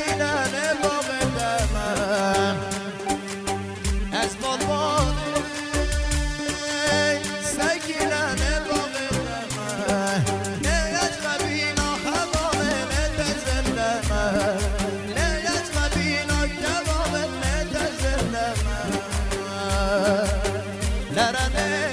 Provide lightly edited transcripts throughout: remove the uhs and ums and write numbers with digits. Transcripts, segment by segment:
سکینه باغ دمم از بادبان سکینه باغ دمم نیت قبینا حوامل تزلمم نیت قبینا جوامل تزلمم لرنه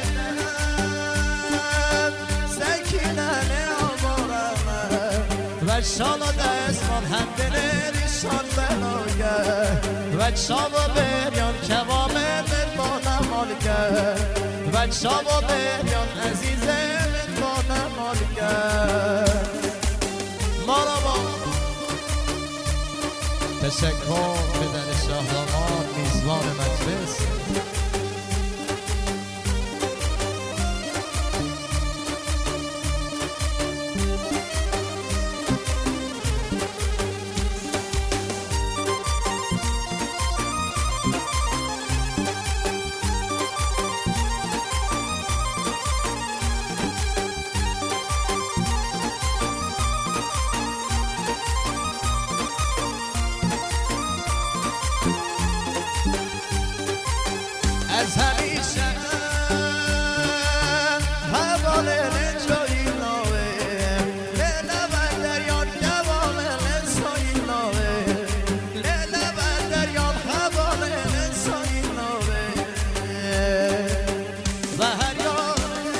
شالا دستمان هم دلیشان بناگه و شالا بریان کوامل با نمالگه و شالا بریان عزیزه با نمالگه مارابا تشکر پدر شاهنامه میزبان مجلس از همیشه حواله جایی ناوه لیلا و دریان جوامل سایی ناوه لیلا و دریان حواله سایی ناوه و هر یاره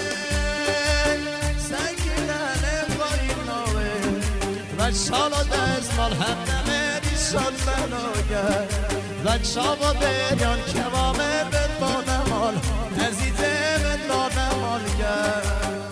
سکینه پایی ناوه و شالا دستمال هم نمیری شد بناگه و شابا بریان کوامه با نمال عزیزه با نمالگر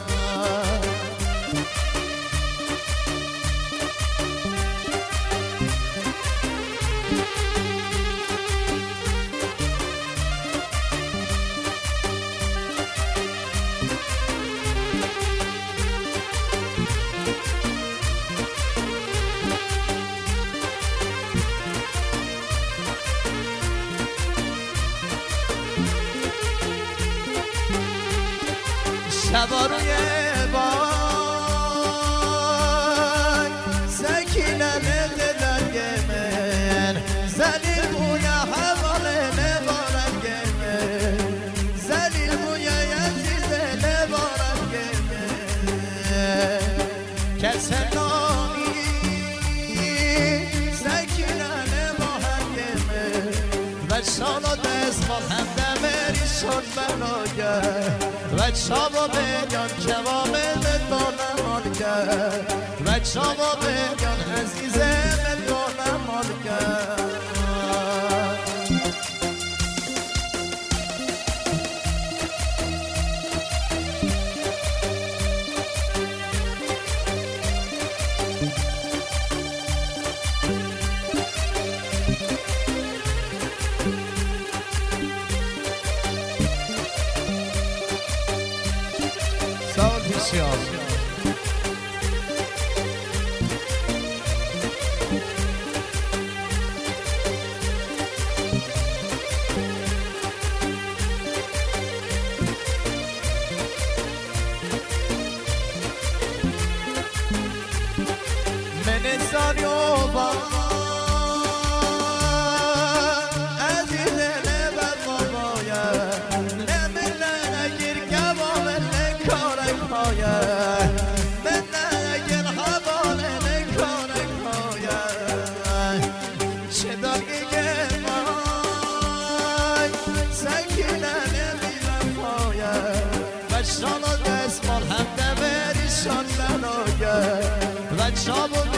شبا روی بای سکینه دلنگ من زلیل بوی حواله لبارنگ من زلیل بوی عزیز لبارنگ من کسر نامی سکینه لبارنگ من و شالا دستمال هم دمری شد بناگه و شما بگن کوامل با نمالگر و شما بگن عزیزه با نمالگر بسیار من ساریو با من نگل حواله نکارک پایه چه داگه مای سکینه نمیرم پایه و شالا دستمال هم دمریشان بناگه و شابو